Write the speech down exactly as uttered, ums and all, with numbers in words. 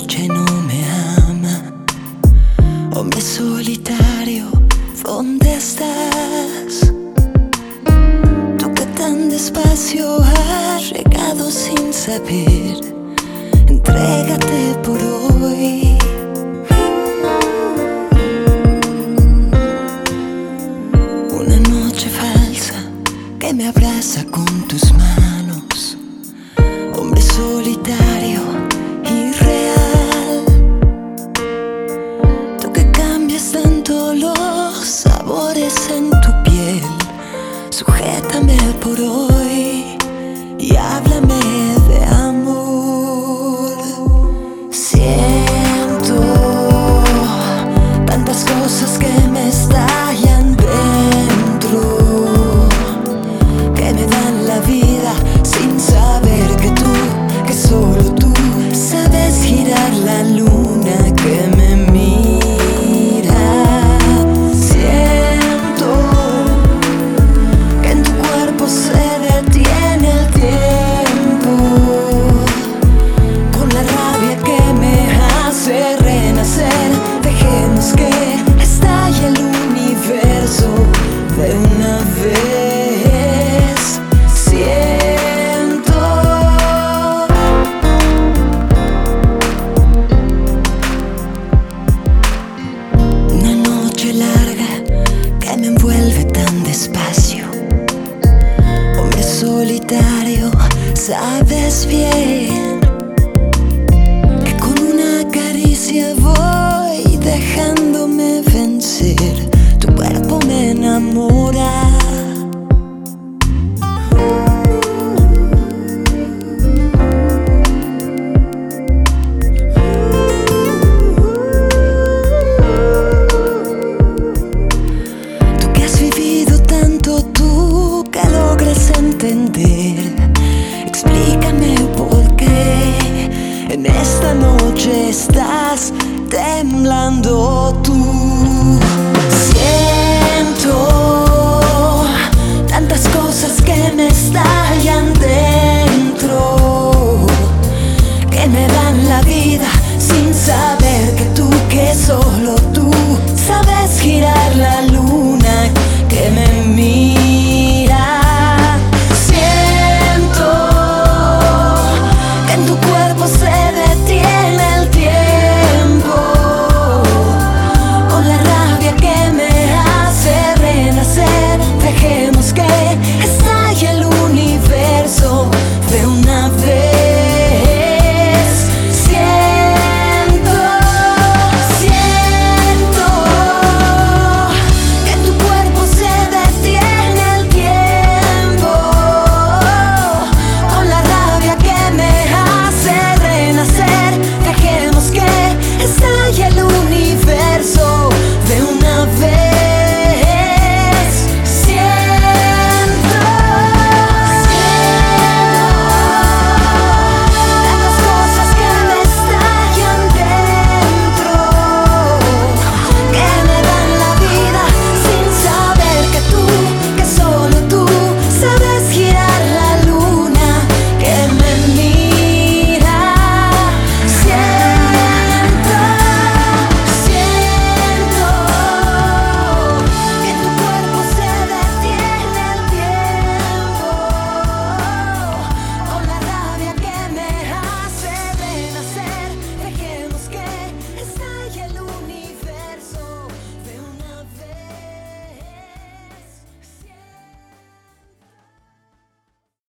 escucha y no me ama. Hombre solitario, ¿dónde estás? Tú que tan despacio has llegado sin saber, entrégate por hoy. Una noche falsa que me abraza con tus manos. Hombre solitario, irreal. Tú que cambias tanto los sabores en tu piel, sujétame por hoy y háblame de amor. Siento tantas cosas que me estallan dentro, que me dan la vida sin saber que tú, que solo tú sabes girar la luna que me mira. Siento que en tu cuerpo se detiene el tiempo, con la rabia que me hace renacer. Dejemos que estalle el universo de una vez. Siento una noche larga que me envuelve tan despacio. Hombre solitario, sabes bien que con una caricia voy dejándome vencer. Tu cuerpo me enamora. Tú que has vivido tanto, tú que logras entender, explícame por qué en esta noche estás temblando tú. Siento tantas cosas que me estallan dentro, que me dan la vida sin saber